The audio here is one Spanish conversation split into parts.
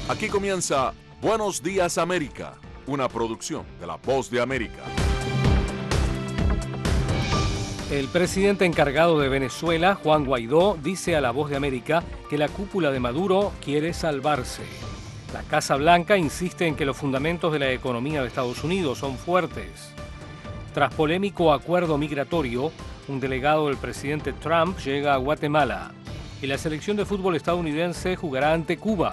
Aquí comienza Buenos Días América, una producción de La Voz de América. El presidente encargado de Venezuela, Juan Guaidó, dice a La Voz de América que la cúpula de Maduro quiere salvarse. La Casa Blanca insiste en que los fundamentos de la economía de Estados Unidos son fuertes. Tras polémico acuerdo migratorio, un delegado del presidente Trump llega a Guatemala y la selección de fútbol estadounidense jugará ante Cuba.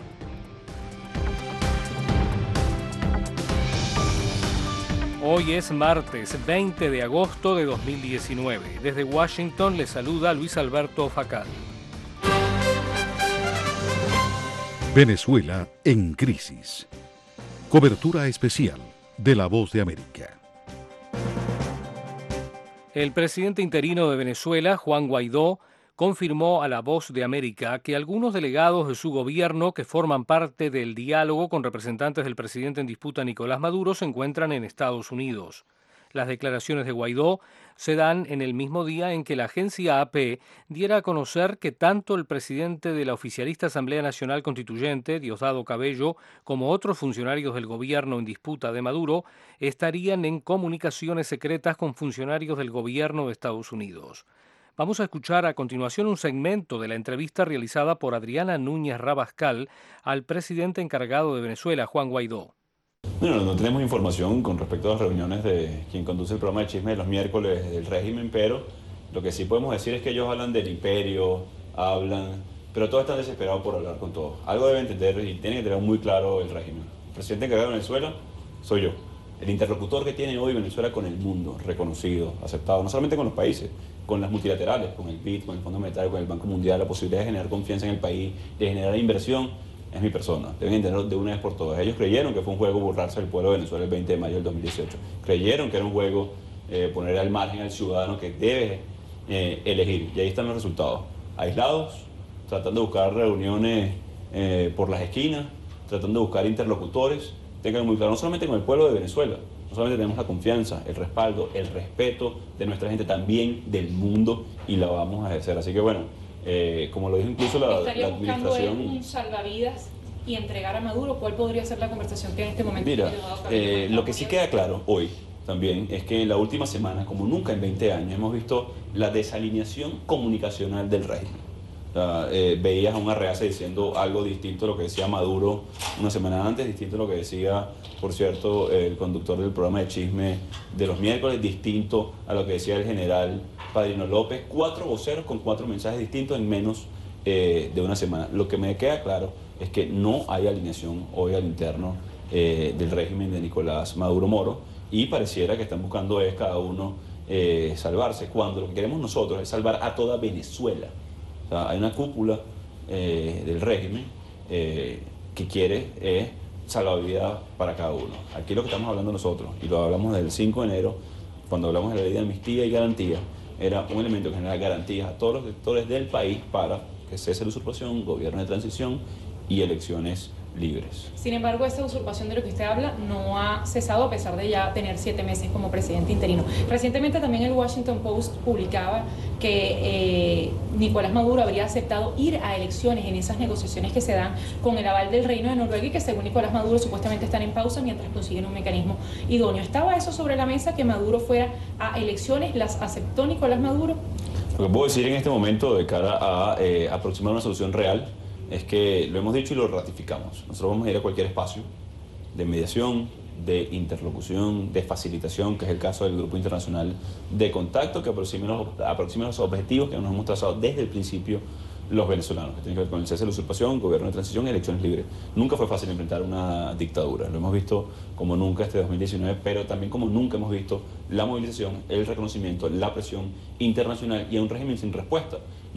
Hoy es martes 20 de agosto de 2019. Desde Washington le saluda Luis Alberto Facal. Venezuela en crisis. Cobertura especial de La Voz de América. El presidente interino de Venezuela, Juan Guaidó, confirmó a La Voz de América que algunos delegados de su gobierno que forman parte del diálogo con representantes del presidente en disputa Nicolás Maduro se encuentran en Estados Unidos. Las declaraciones de Guaidó se dan en el mismo día en que la agencia AP diera a conocer que tanto el presidente de la oficialista Asamblea Nacional Constituyente, Diosdado Cabello, como otros funcionarios del gobierno en disputa de Maduro estarían en comunicaciones secretas con funcionarios del gobierno de Estados Unidos. Vamos a escuchar a continuación un segmento de la entrevista realizada por Adriana Núñez Rabascal al presidente encargado de Venezuela, Juan Guaidó. Bueno, no tenemos información con respecto a las reuniones de quien conduce el programa de chisme de los miércoles del régimen, pero lo que sí podemos decir es que ellos hablan del imperio, pero todos están desesperados por hablar con todos. Algo debe entender y tiene que tener muy claro el régimen. El presidente encargado de Venezuela soy yo. El interlocutor que tiene hoy Venezuela con el mundo, reconocido, aceptado, no solamente con los países, con las multilaterales, con el BID, con el Fondo Monetario, con el Banco Mundial, la posibilidad de generar confianza en el país, de generar inversión, es mi persona. Deben entenderlo de una vez por todas. Ellos creyeron que fue un juego burlarse del pueblo de Venezuela el 20 de mayo del 2018. Creyeron que era un juego poner al margen al ciudadano que debe elegir. Y ahí están los resultados. Aislados, tratando de buscar reuniones por las esquinas, tratando de buscar interlocutores. Tengan muy claro, no solamente con el pueblo de Venezuela, no solamente tenemos la confianza, el respaldo, el respeto de nuestra gente, también del mundo, y la vamos a ejercer. Así que bueno, como lo dijo incluso la administración... ¿Estaría buscando un salvavidas y entregar a Maduro? ¿Cuál podría ser la conversación que en este momento... Mira, lo que sí queda claro hoy también es que en la última semana, como nunca en 20 años, hemos visto la desalineación comunicacional del régimen. Veías a un Arreaza diciendo algo distinto a lo que decía Maduro una semana antes, distinto a lo que decía, por cierto, el conductor del programa de chisme de los miércoles, distinto a lo que decía el general Padrino López. 4 voceros con 4 mensajes distintos en menos de una semana. Lo que me queda claro es que no hay alineación hoy al interno del régimen de Nicolás Maduro Moro, y pareciera que están buscando es cada uno salvarse, cuando lo que queremos nosotros es salvar a toda Venezuela. O sea, hay una cúpula del régimen que quiere salvavidas para cada uno. Aquí lo que estamos hablando nosotros, y lo hablamos desde el 5 de enero, cuando hablamos de la ley de amnistía y garantía, era un elemento que genera garantías a todos los sectores del país para que cese la usurpación, gobierno de transición y elecciones libres. Sin embargo, esta usurpación de lo que usted habla no ha cesado a pesar de ya tener 7 meses como presidente interino. Recientemente también el Washington Post publicaba que Nicolás Maduro habría aceptado ir a elecciones en esas negociaciones que se dan con el aval del Reino de Noruega y que según Nicolás Maduro supuestamente están en pausa mientras consiguen un mecanismo idóneo. ¿Estaba eso sobre la mesa, que Maduro fuera a elecciones? ¿Las aceptó Nicolás Maduro? Lo que puedo decir en este momento de cara a aproximar una solución real es que lo hemos dicho y lo ratificamos. Nosotros vamos a ir a cualquier espacio de mediación, de interlocución, de facilitación, que es el caso del Grupo Internacional de Contacto, que aproxime los objetivos que nos hemos trazado desde el principio los venezolanos, que tienen que ver con el cese de la usurpación, gobierno de transición y elecciones libres. Nunca fue fácil enfrentar una dictadura, lo hemos visto como nunca este 2019, pero también como nunca hemos visto la movilización, el reconocimiento, la presión internacional y a un régimen sin respuesta.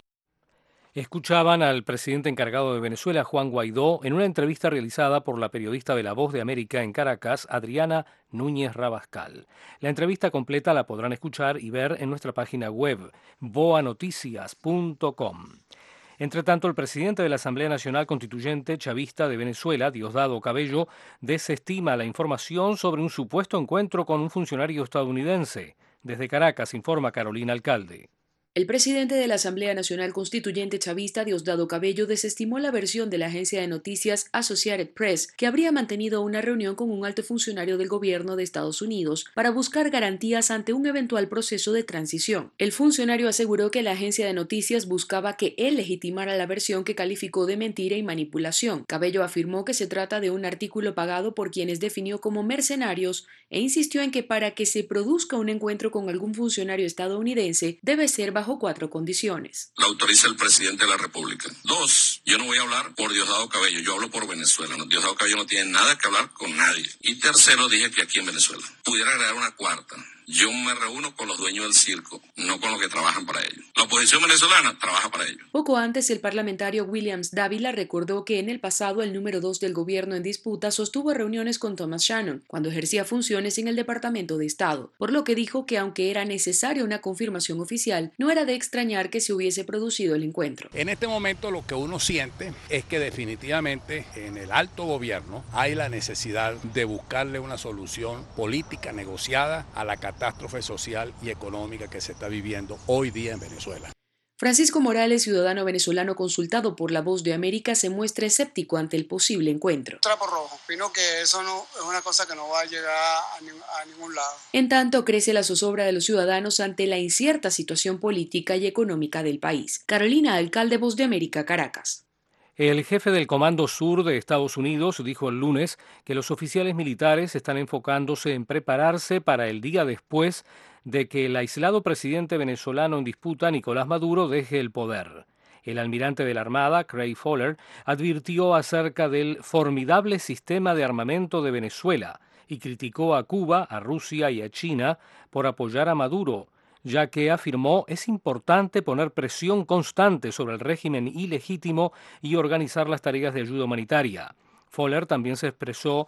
Escuchaban al presidente encargado de Venezuela, Juan Guaidó, en una entrevista realizada por la periodista de La Voz de América en Caracas, Adriana Núñez Rabascal. La entrevista completa la podrán escuchar y ver en nuestra página web, voanoticias.com. Entre tanto, el presidente de la Asamblea Nacional Constituyente Chavista de Venezuela, Diosdado Cabello, desestima la información sobre un supuesto encuentro con un funcionario estadounidense. Desde Caracas informa Carolina Alcalde. El presidente de la Asamblea Nacional Constituyente chavista, Diosdado Cabello, desestimó la versión de la agencia de noticias Associated Press, que habría mantenido una reunión con un alto funcionario del gobierno de Estados Unidos para buscar garantías ante un eventual proceso de transición. El funcionario aseguró que la agencia de noticias buscaba que él legitimara la versión que calificó de mentira y manipulación. Cabello afirmó que se trata de un artículo pagado por quienes definió como mercenarios e insistió en que para que se produzca un encuentro con algún funcionario estadounidense debe ser bajo 4 condiciones. La autoriza el presidente de la República. 2, yo no voy a hablar por Diosdado Cabello, yo hablo por Venezuela. Diosdado Cabello no tiene nada que hablar con nadie. Y 3, dije que aquí en Venezuela. Pudiera agregar una 4. Yo me reúno con los dueños del circo, no con los que trabajan para ellos. La oposición venezolana trabaja para ellos. Poco antes, el parlamentario Williams Dávila recordó que en el pasado el número 2 del gobierno en disputa sostuvo reuniones con Thomas Shannon cuando ejercía funciones en el Departamento de Estado, por lo que dijo que aunque era necesaria una confirmación oficial, no era de extrañar que se hubiese producido el encuentro. En este momento lo que uno siente es que definitivamente en el alto gobierno hay la necesidad de buscarle una solución política negociada a la catástrofe social y económica que se está viviendo hoy día en Venezuela. Francisco Morales, ciudadano venezolano consultado por La Voz de América, se muestra escéptico ante el posible encuentro. Trapo rojo. Opino que eso no es una cosa que no va a llegar a ningún lado. En tanto, crece la zozobra de los ciudadanos ante la incierta situación política y económica del país. Carolina Alcalde, Voz de América, Caracas. El jefe del Comando Sur de Estados Unidos dijo el lunes que los oficiales militares están enfocándose en prepararse para el día después de que el aislado presidente venezolano en disputa, Nicolás Maduro, deje el poder. El almirante de la Armada, Craig Fowler, advirtió acerca del formidable sistema de armamento de Venezuela y criticó a Cuba, a Rusia y a China por apoyar a Maduro, ya que afirmó es importante poner presión constante sobre el régimen ilegítimo y organizar las tareas de ayuda humanitaria. Fowler también expresó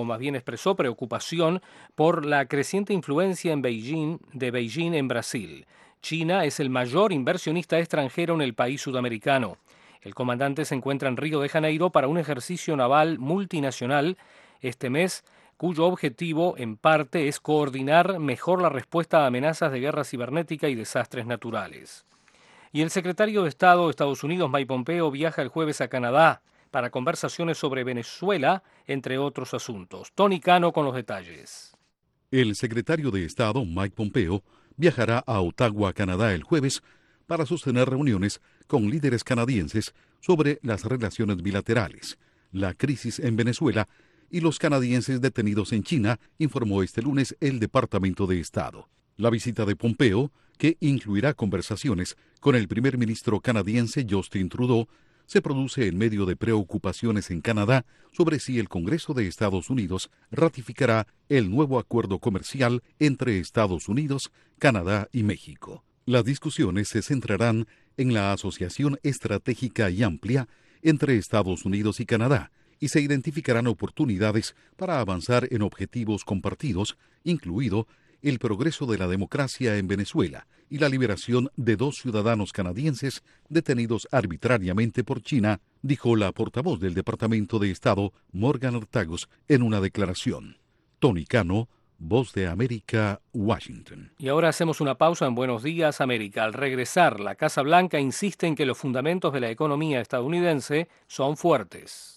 preocupación por la creciente influencia de Beijing en Brasil. China es el mayor inversionista extranjero en el país sudamericano. El comandante se encuentra en Río de Janeiro para un ejercicio naval multinacional este mes, cuyo objetivo, en parte, es coordinar mejor la respuesta a amenazas de guerra cibernética y desastres naturales. Y el secretario de Estado de Estados Unidos, Mike Pompeo, viaja el jueves a Canadá para conversaciones sobre Venezuela, entre otros asuntos. Tony Cano con los detalles. El secretario de Estado, Mike Pompeo, viajará a Ottawa, Canadá, el jueves para sostener reuniones con líderes canadienses sobre las relaciones bilaterales, la crisis en Venezuela y los canadienses detenidos en China, informó este lunes el Departamento de Estado. La visita de Pompeo, que incluirá conversaciones con el primer ministro canadiense Justin Trudeau, se produce en medio de preocupaciones en Canadá sobre si el Congreso de Estados Unidos ratificará el nuevo acuerdo comercial entre Estados Unidos, Canadá y México. Las discusiones se centrarán en la asociación estratégica y amplia entre Estados Unidos y Canadá, y se identificarán oportunidades para avanzar en objetivos compartidos, incluido el progreso de la democracia en Venezuela y la liberación de 2 ciudadanos canadienses detenidos arbitrariamente por China, dijo la portavoz del Departamento de Estado, Morgan Ortagos, en una declaración. Tony Cano, Voz de América, Washington. Y ahora hacemos una pausa en Buenos Días, América. Al regresar, la Casa Blanca insiste en que los fundamentos de la economía estadounidense son fuertes.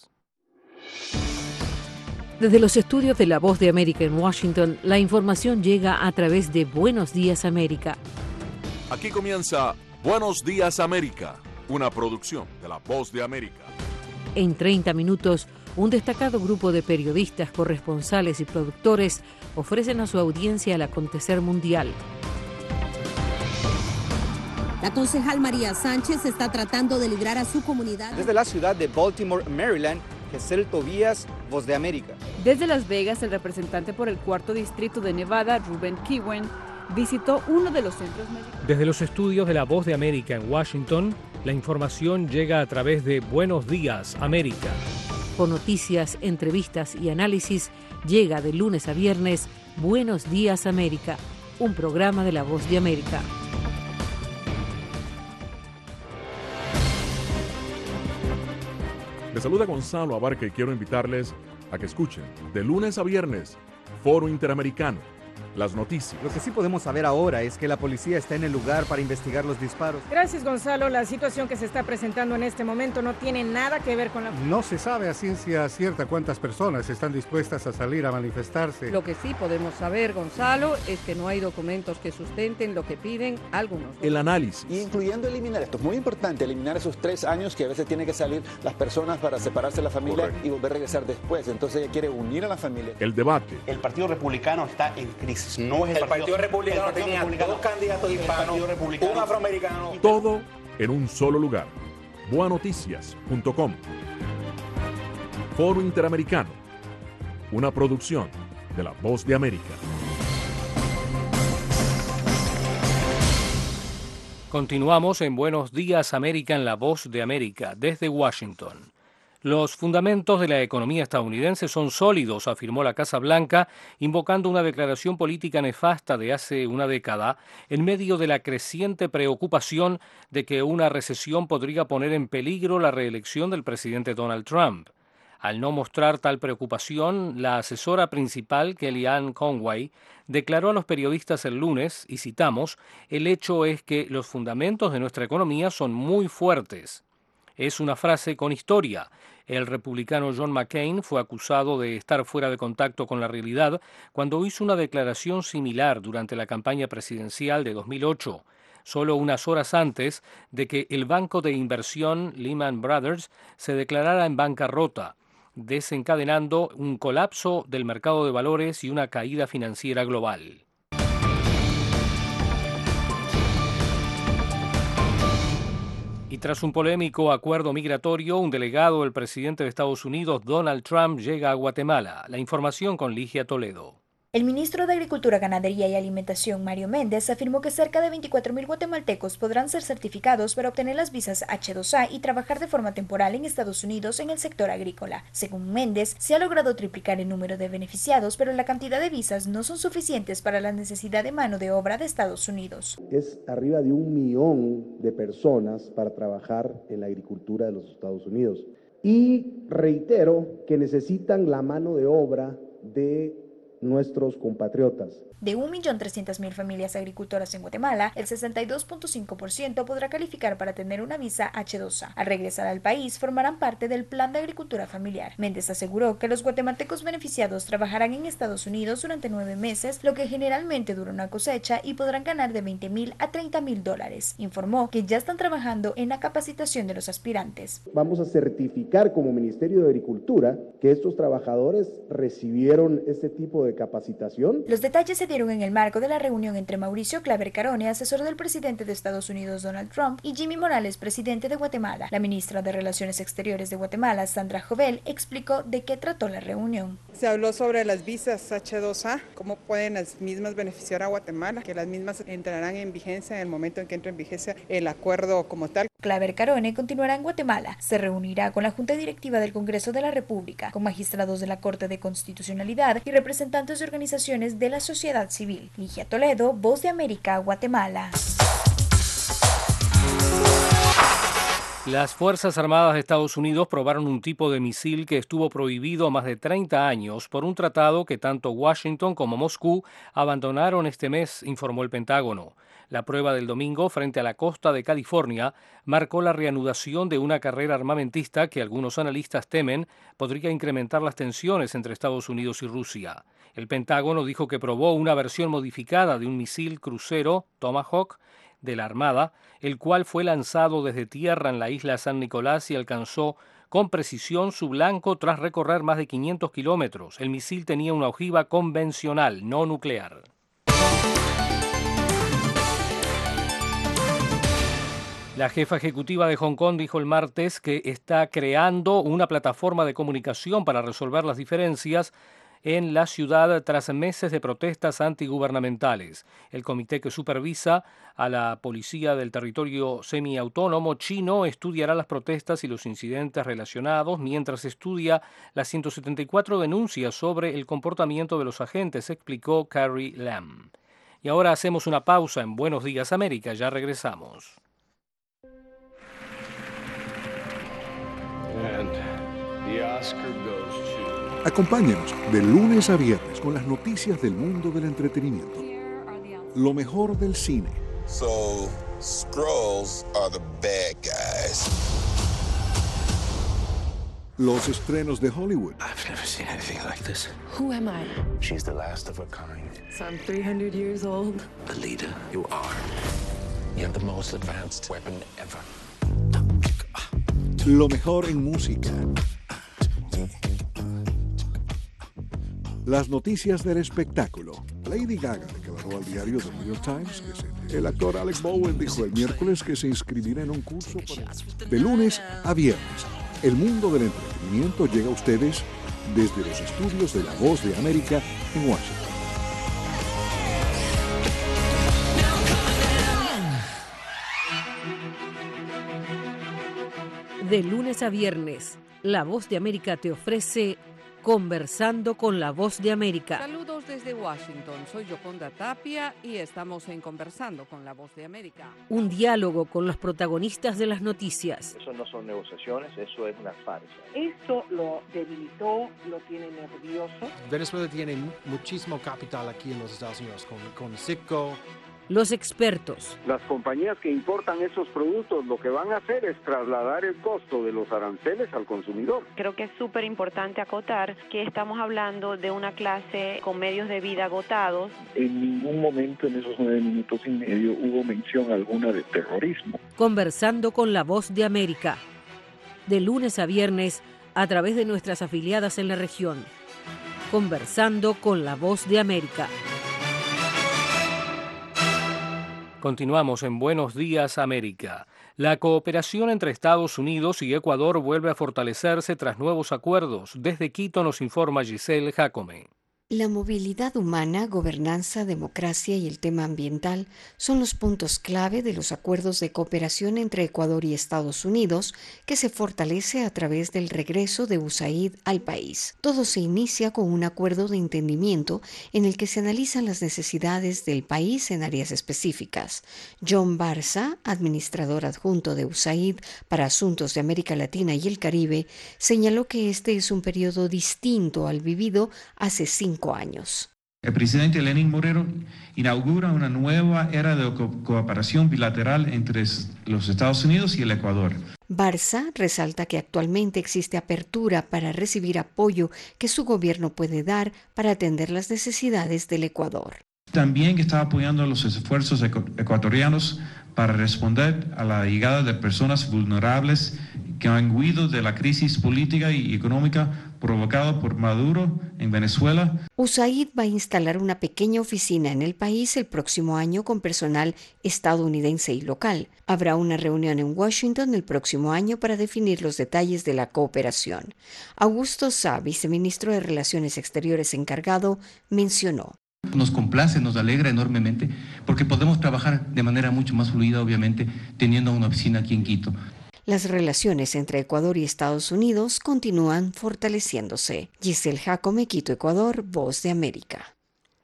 Desde los estudios de La Voz de América en Washington, la información llega a través de Buenos Días América. Aquí comienza Buenos Días América, una producción de La Voz de América. En 30 minutos, un destacado grupo de periodistas, corresponsales y productores ofrecen a su audiencia el acontecer mundial. La concejal María Sánchez está tratando de librar a su comunidad. Desde la ciudad de Baltimore, Maryland, Gesell Tobías, Voz de América. Desde Las Vegas, el representante por el 4º distrito de Nevada, Ruben Kiwen, visitó uno de los centros médicos. Desde los estudios de La Voz de América en Washington, la información llega a través de Buenos Días América. Con noticias, entrevistas y análisis, llega de lunes a viernes Buenos Días América, un programa de La Voz de América. Les saluda Gonzalo Abarca y quiero invitarles a que escuchen de lunes a viernes Foro Interamericano, las noticias. Lo que sí podemos saber ahora es que la policía está en el lugar para investigar los disparos. Gracias, Gonzalo. La situación que se está presentando en este momento no tiene nada que ver con la... No se sabe a ciencia cierta cuántas personas están dispuestas a salir a manifestarse. Lo que sí podemos saber, Gonzalo, es que no hay documentos que sustenten lo que piden algunos. El análisis. Y incluyendo eliminar, esto es muy importante, eliminar esos 3 años que a veces tienen que salir las personas para separarse de la familia. Correcto. Y volver a regresar después. Entonces ella quiere unir a la familia. El debate. El Partido Republicano está en crisis. No es el Partido Republicano tenía 2 candidatos hispanos, un afroamericano. Todo en un solo lugar. boanoticias.com. Foro Interamericano. Una producción de La Voz de América. Continuamos en Buenos Días América en La Voz de América, desde Washington. Los fundamentos de la economía estadounidense son sólidos, afirmó la Casa Blanca, invocando una declaración política nefasta de hace una década, en medio de la creciente preocupación de que una recesión podría poner en peligro la reelección del presidente Donald Trump. Al no mostrar tal preocupación, la asesora principal, Kellyanne Conway, declaró a los periodistas el lunes, y citamos, «El hecho es que los fundamentos de nuestra economía son muy fuertes». Es una frase con historia. El republicano John McCain fue acusado de estar fuera de contacto con la realidad cuando hizo una declaración similar durante la campaña presidencial de 2008, solo unas horas antes de que el banco de inversión Lehman Brothers se declarara en bancarrota, desencadenando un colapso del mercado de valores y una caída financiera global. Y tras un polémico acuerdo migratorio, un delegado del presidente de Estados Unidos, Donald Trump, llega a Guatemala. La información con Ligia Toledo. El ministro de Agricultura, Ganadería y Alimentación, Mario Méndez, afirmó que cerca de 24,000 guatemaltecos podrán ser certificados para obtener las visas H-2A y trabajar de forma temporal en Estados Unidos en el sector agrícola. Según Méndez, se ha logrado triplicar el número de beneficiados, pero la cantidad de visas no son suficientes para la necesidad de mano de obra de Estados Unidos. Es arriba de 1 millón de personas para trabajar en la agricultura de los Estados Unidos. Y reitero que necesitan la mano de obra de nuestros compatriotas. De 1.300.000 familias agricultoras en Guatemala, el 62.5% podrá calificar para tener una visa H-2A. Al regresar al país, formarán parte del Plan de Agricultura Familiar. Méndez aseguró que los guatemaltecos beneficiados trabajarán en Estados Unidos durante 9 meses, lo que generalmente dura una cosecha, y podrán ganar de $20,000 a $30,000. Informó que ya están trabajando en la capacitación de los aspirantes. Vamos a certificar como Ministerio de Agricultura que estos trabajadores recibieron este tipo de capacitación. Los detalles se dieron en el marco de la reunión entre Mauricio Claver Carone, asesor del presidente de Estados Unidos Donald Trump, y Jimmy Morales, presidente de Guatemala. La ministra de Relaciones Exteriores de Guatemala, Sandra Jovel, explicó de qué trató la reunión. Se habló sobre las visas H-2A, cómo pueden las mismas beneficiar a Guatemala, que las mismas entrarán en vigencia en el momento en que entre en vigencia el acuerdo como tal. Claver Carone continuará en Guatemala. Se reunirá con la Junta Directiva del Congreso de la República, con magistrados de la Corte de Constitucionalidad y representantes de organizaciones de la sociedad civil. Ligia Toledo, Voz de América, Guatemala. Las Fuerzas Armadas de Estados Unidos probaron un tipo de misil que estuvo prohibido más de 30 años por un tratado que tanto Washington como Moscú abandonaron este mes, informó el Pentágono. La prueba del domingo frente a la costa de California marcó la reanudación de una carrera armamentista que algunos analistas temen podría incrementar las tensiones entre Estados Unidos y Rusia. El Pentágono dijo que probó una versión modificada de un misil crucero Tomahawk de la Armada, el cual fue lanzado desde tierra en la isla San Nicolás y alcanzó con precisión su blanco tras recorrer más de 500 kilómetros. El misil tenía una ojiva convencional, no nuclear. La jefa ejecutiva de Hong Kong dijo el martes que está creando una plataforma de comunicación para resolver las diferencias en la ciudad tras meses de protestas antigubernamentales. El comité que supervisa a la policía del territorio semiautónomo chino estudiará las protestas y los incidentes relacionados mientras estudia las 174 denuncias sobre el comportamiento de los agentes, explicó Carrie Lam. Y ahora hacemos una pausa en Buenos Días América, ya regresamos. And the Oscar goes to... Acompáñenos de lunes a viernes con las noticias del mundo del entretenimiento. Lo mejor del cine. So, Skrulls are the bad guys. Los estrenos de Hollywood. I've never seen anything like this. Who am I? She's the last of her kind. So I'm 300 years old. A leader, you are. You have the most advanced weapon ever. Lo mejor en música. Las noticias del espectáculo. Lady Gaga declaró al diario The New York Times que el actor Alec Bowen dijo el miércoles que se inscribirá en un curso de lunes a viernes. El mundo del entretenimiento llega a ustedes desde los estudios de La Voz de América en Washington. De lunes a viernes, La Voz de América te ofrece Conversando con La Voz de América. Saludos desde Washington, soy Yoconda Tapia y estamos en Conversando con La Voz de América. Un diálogo con los protagonistas de las noticias. Eso no son negociaciones, eso es una farsa. Esto lo debilitó, lo tiene nervioso. Venezuela tiene muchísimo capital aquí en los Estados Unidos, con Citgo. Los expertos. Las compañías que importan esos productos lo que van a hacer es trasladar el costo de los aranceles al consumidor. Creo que es súper importante acotar que estamos hablando de una clase con medios de vida agotados. En ningún momento en esos 9 minutos y medio hubo mención alguna de terrorismo. Conversando con La Voz de América. De lunes a viernes a través de nuestras afiliadas en la región. Conversando con La Voz de América. Continuamos en Buenos Días, América. La cooperación entre Estados Unidos y Ecuador vuelve a fortalecerse tras nuevos acuerdos. Desde Quito nos informa Giselle Jacome. La movilidad humana, gobernanza, democracia y el tema ambiental son los puntos clave de los acuerdos de cooperación entre Ecuador y Estados Unidos, que se fortalece a través del regreso de USAID al país. Todo se inicia con un acuerdo de entendimiento en el que se analizan las necesidades del país en áreas específicas. John Barza, administrador adjunto de USAID para asuntos de América Latina y el Caribe, señaló que este es un periodo distinto al vivido hace 5 años. El presidente Lenín Moreno inaugura una nueva era de cooperación bilateral entre los Estados Unidos y el Ecuador. Barza resalta que actualmente existe apertura para recibir apoyo que su gobierno puede dar para atender las necesidades del Ecuador. También está apoyando los esfuerzos ecuatorianos para responder a la llegada de personas vulnerables que han huido de la crisis política y económica provocada por Maduro en Venezuela. USAID va a instalar una pequeña oficina en el país el próximo año con personal estadounidense y local. Habrá una reunión en Washington el próximo año para definir los detalles de la cooperación. Augusto Sá, viceministro de Relaciones Exteriores encargado, mencionó: nos complace, nos alegra enormemente porque podemos trabajar de manera mucho más fluida, obviamente, teniendo una oficina aquí en Quito. Las relaciones entre Ecuador y Estados Unidos continúan fortaleciéndose. Giselle Jacome, Quito, Ecuador, Voz de América.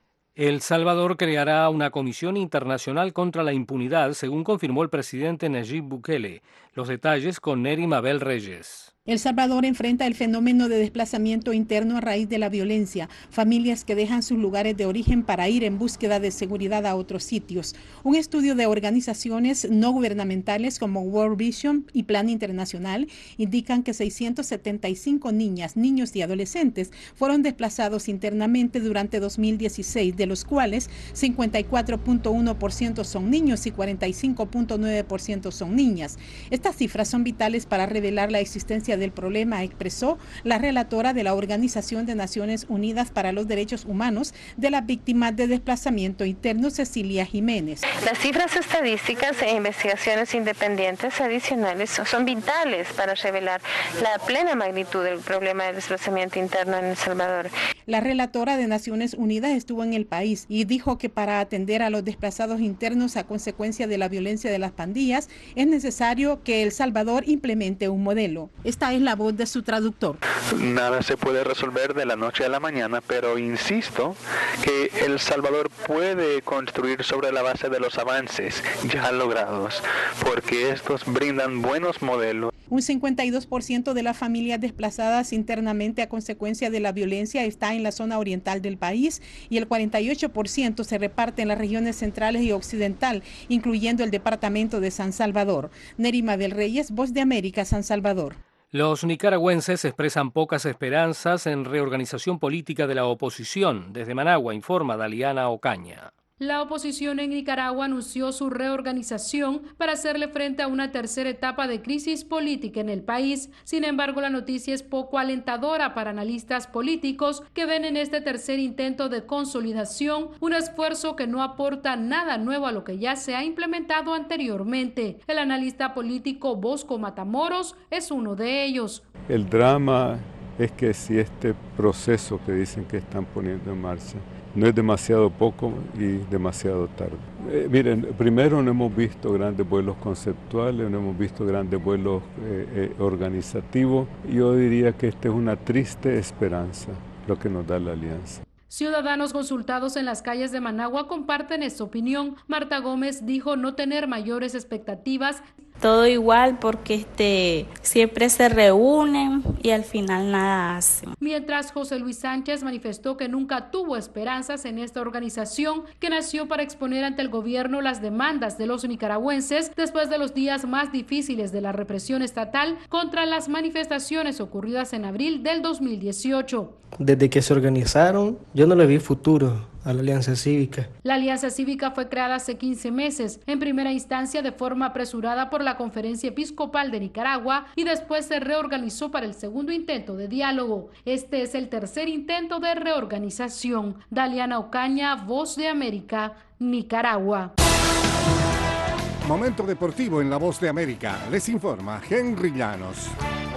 El Salvador creará una comisión internacional contra la impunidad, según confirmó el presidente Nayib Bukele. Los detalles con Neri Mabel Reyes. El Salvador enfrenta el fenómeno de desplazamiento interno a raíz de la violencia, familias que dejan sus lugares de origen para ir en búsqueda de seguridad a otros sitios. Un estudio de organizaciones no gubernamentales como World Vision y Plan Internacional indican que 675 niñas, niños y adolescentes fueron desplazados internamente durante 2016, de los cuales 54.1% son niños y 45.9% son niñas. Estas cifras son vitales para revelar la existencia del problema, expresó la relatora de la Organización de Naciones Unidas para los Derechos Humanos de las Víctimas de Desplazamiento Interno, Cecilia Jiménez. Las cifras estadísticas e investigaciones independientes adicionales son vitales para revelar la plena magnitud del problema del desplazamiento interno en El Salvador. La relatora de Naciones Unidas estuvo en el país y dijo que para atender a los desplazados internos a consecuencia de la violencia de las pandillas es necesario que El Salvador implemente un modelo. Esta Esta es la voz de su traductor. Nada se puede resolver de la noche a la mañana, pero insisto que El Salvador puede construir sobre la base de los avances ya logrados, porque estos brindan buenos modelos. Un 52% de las familias desplazadas internamente a consecuencia de la violencia está en la zona oriental del país y el 48% se reparte en las regiones centrales y occidental, incluyendo el departamento de San Salvador. Nerima del Reyes, Voz de América, San Salvador. Los nicaragüenses expresan pocas esperanzas en reorganización política de la oposición. Desde Managua informa Daliana Ocaña. La oposición en Nicaragua anunció su reorganización para hacerle frente a una tercera etapa de crisis política en el país. Sin embargo, la noticia es poco alentadora para analistas políticos que ven en este tercer intento de consolidación un esfuerzo que no aporta nada nuevo a lo que ya se ha implementado anteriormente. El analista político Bosco Matamoros es uno de ellos. El drama es que si este proceso que dicen que están poniendo en marcha no es demasiado poco y demasiado tarde. Miren, primero no hemos visto grandes vuelos conceptuales, no hemos visto grandes vuelos organizativos. Yo diría que esta es una triste esperanza, lo que nos da la alianza. Ciudadanos consultados en las calles de Managua comparten esta opinión. Marta Gómez dijo no tener mayores expectativas. Todo igual porque siempre se reúnen y al final nada hacen. Mientras José Luis Sánchez manifestó que nunca tuvo esperanzas en esta organización que nació para exponer ante el gobierno las demandas de los nicaragüenses después de los días más difíciles de la represión estatal contra las manifestaciones ocurridas en abril del 2018. Desde que se organizaron, yo no le vi futuro a la Alianza Cívica. La Alianza Cívica fue creada hace 15 meses, en primera instancia de forma apresurada por la Conferencia Episcopal de Nicaragua y después se reorganizó para el segundo intento de diálogo. Este es el tercer intento de reorganización. Daliana Ocaña, Voz de América, Nicaragua. Momento deportivo en La Voz de América. Les informa Henry Llanos.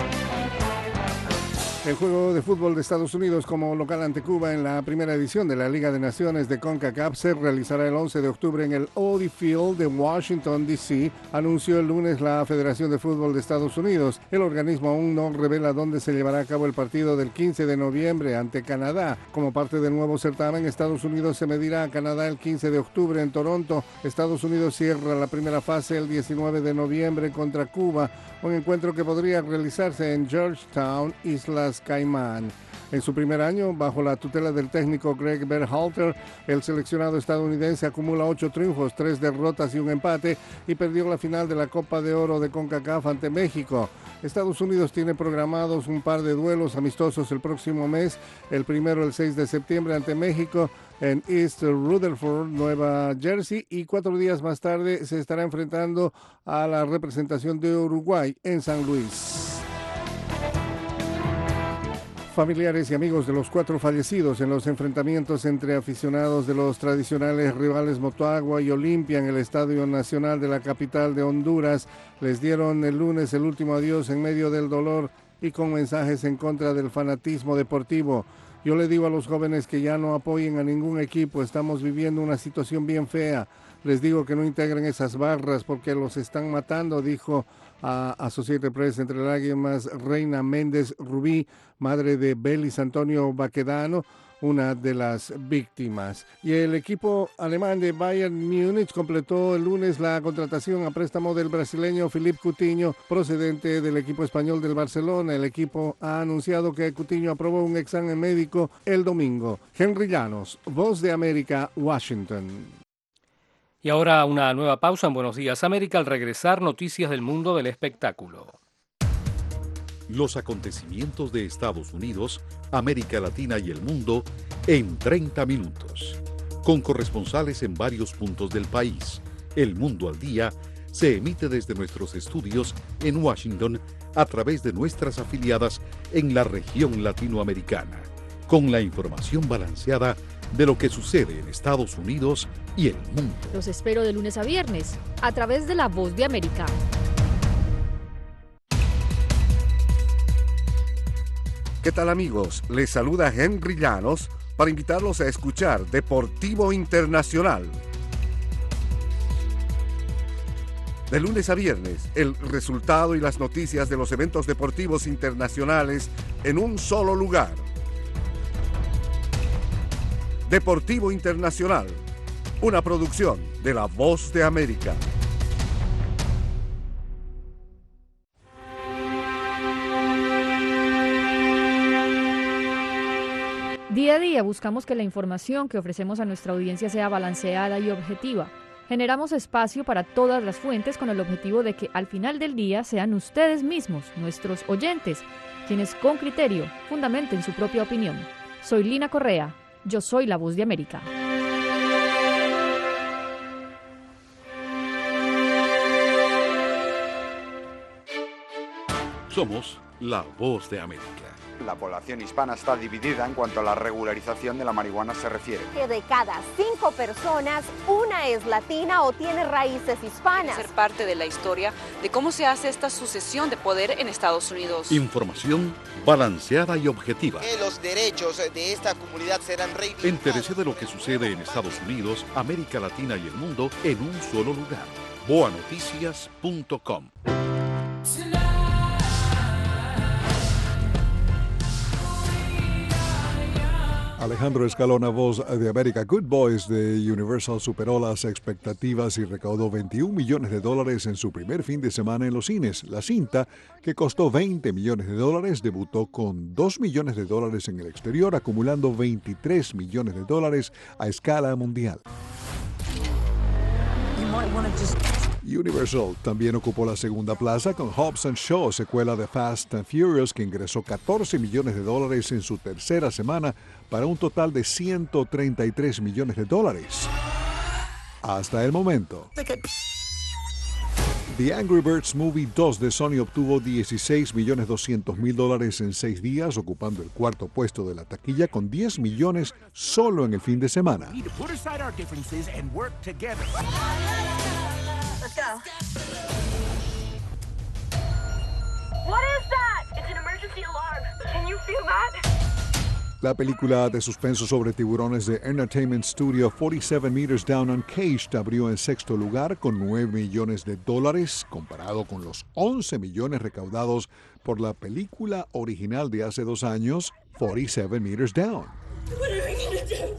El juego de fútbol de Estados Unidos como local ante Cuba en la primera edición de la Liga de Naciones de CONCACAF se realizará el 11 de octubre en el Audi Field de Washington, D.C., anunció el lunes la Federación de Fútbol de Estados Unidos. El organismo aún no revela dónde se llevará a cabo el partido del 15 de noviembre ante Canadá. Como parte del nuevo certamen, Estados Unidos se medirá a Canadá el 15 de octubre en Toronto. Estados Unidos cierra la primera fase el 19 de noviembre contra Cuba, un encuentro que podría realizarse en Georgetown, Islas Caimán. En su primer año, bajo la tutela del técnico Greg Berhalter, el seleccionado estadounidense acumula 8 triunfos, 3 derrotas y un empate y perdió la final de la Copa de Oro de CONCACAF ante México. Estados Unidos tiene programados un par de duelos amistosos el próximo mes, el primero el 6 de septiembre ante México en East Rutherford, Nueva Jersey, y 4 días más tarde se estará enfrentando a la representación de Uruguay en San Luis. Familiares y amigos de los 4 fallecidos en los enfrentamientos entre aficionados de los tradicionales rivales Motagua y Olimpia en el Estadio Nacional de la capital de Honduras les dieron el lunes el último adiós en medio del dolor y con mensajes en contra del fanatismo deportivo. Yo le digo a los jóvenes que ya no apoyen a ningún equipo, estamos viviendo una situación bien fea. Les digo que no integren esas barras porque los están matando, dijo a Associated Press entre lágrimas Reina Méndez Rubí, madre de Belis Antonio Baquedano, una de las víctimas. Y el equipo alemán de Bayern Múnich completó el lunes la contratación a préstamo del brasileño Philippe Coutinho, procedente del equipo español del Barcelona. El equipo ha anunciado que Coutinho aprobó un examen médico el domingo. Henry Llanos, Voz de América, Washington. Y ahora una nueva pausa en Buenos Días América. Al regresar, noticias del mundo del espectáculo. Los acontecimientos de Estados Unidos, América Latina y el mundo en 30 minutos. Con corresponsales en varios puntos del país. El Mundo al Día se emite desde nuestros estudios en Washington a través de nuestras afiliadas en la región latinoamericana. Con la información balanceada de lo que sucede en Estados Unidos y el mundo. Los espero de lunes a viernes a través de La Voz de América. ¿Qué tal, amigos? Les saluda Henry Llanos para invitarlos a escuchar Deportivo Internacional. De lunes a viernes, el resultado y las noticias de los eventos deportivos internacionales en un solo lugar. Deportivo Internacional, una producción de La Voz de América. Día a día buscamos que la información que ofrecemos a nuestra audiencia sea balanceada y objetiva. Generamos espacio para todas las fuentes con el objetivo de que al final del día sean ustedes mismos, nuestros oyentes, quienes con criterio fundamenten su propia opinión. Soy Lina Correa, yo soy La Voz de América. Somos La Voz de América. La población hispana está dividida en cuanto a la regularización de la marihuana se refiere. Que de cada 5 personas, una es latina o tiene raíces hispanas. Ser parte de la historia de cómo se hace esta sucesión de poder en Estados Unidos. Información balanceada y objetiva. Que los derechos de esta comunidad serán reivindicados. Entérese de lo que sucede en Estados Unidos, América Latina y el mundo en un solo lugar. boanoticias.com. Alejandro Escalona, Voz de América. Good Boys de Universal superó las expectativas y recaudó $21 millones en su primer fin de semana en los cines. La cinta, que costó $20 millones, debutó con $2 millones en el exterior, acumulando $23 millones a escala mundial. Universal también ocupó la segunda plaza con Hobbs & Shaw, secuela de Fast and Furious, que ingresó $14 millones en su tercera semana para un total de $133 millones. Hasta el momento. The Angry Birds Movie 2 de Sony obtuvo $16.200.000 en 6 días, ocupando el cuarto puesto de la taquilla con $10 millones solo en el fin de semana. Let's go. What is that? It's an emergency alarm. Can you feel that? La película de suspenso sobre tiburones de Entertainment Studio 47 Meters Down Uncaged abrió en sexto lugar con $9 millones, comparado con los 11 millones recaudados por la película original de hace 2 años, 47 Meters Down. What are we gonna do?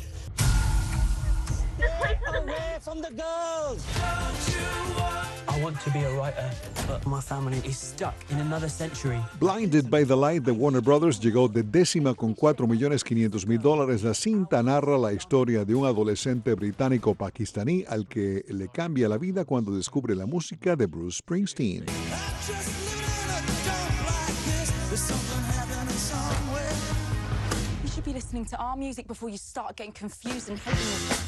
Away from the girls! I want to be a writer, but my family is stuck in another century. Blinded by the Light de Warner Brothers llegó de décima con $4.500.000. La cinta narra la historia de un adolescente británico pakistaní al que le cambia la vida cuando descubre la música de Bruce Springsteen. You should be listening to our music before you start getting confused and hating us.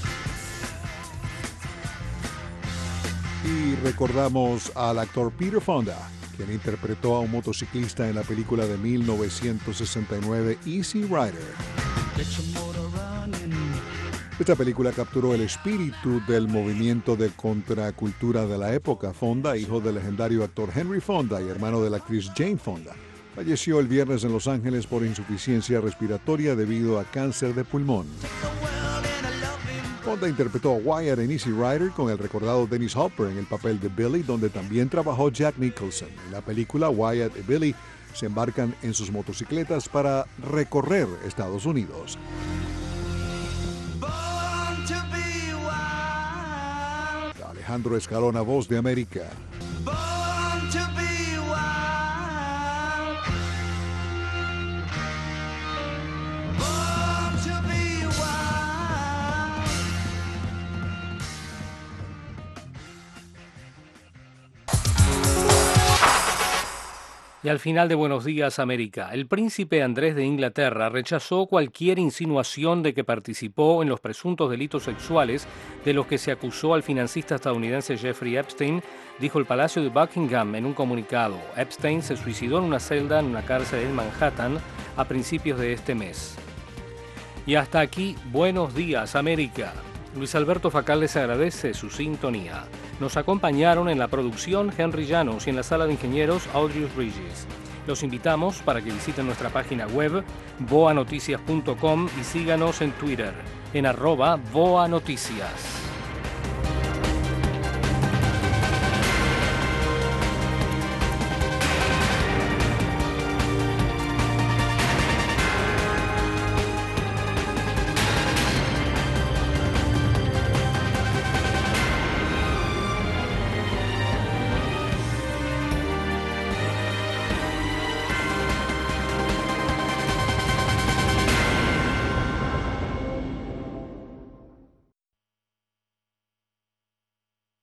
Y recordamos al actor Peter Fonda, quien interpretó a un motociclista en la película de 1969 Easy Rider. Esta película capturó el espíritu del movimiento de contracultura de la época. Fonda, hijo del legendario actor Henry Fonda y hermano de la actriz Jane Fonda, falleció el viernes en Los Ángeles por insuficiencia respiratoria debido a cáncer de pulmón. Fonda interpretó a Wyatt en Easy Rider con el recordado Dennis Hopper en el papel de Billy, donde también trabajó Jack Nicholson. En la película, Wyatt y Billy se embarcan en sus motocicletas para recorrer Estados Unidos. Alejandro Escalona, Voz de América. Y al final de Buenos Días, América, el príncipe Andrés de Inglaterra rechazó cualquier insinuación de que participó en los presuntos delitos sexuales de los que se acusó al financista estadounidense Jeffrey Epstein, dijo el Palacio de Buckingham en un comunicado. Epstein se suicidó en una celda en una cárcel en Manhattan a principios de este mes. Y hasta aquí, Buenos Días, América. Luis Alberto Facal les agradece su sintonía. Nos acompañaron en la producción Henry Llanos y en la sala de ingenieros Audrius Regis. Los invitamos para que visiten nuestra página web boanoticias.com y síganos en Twitter en @boanoticias.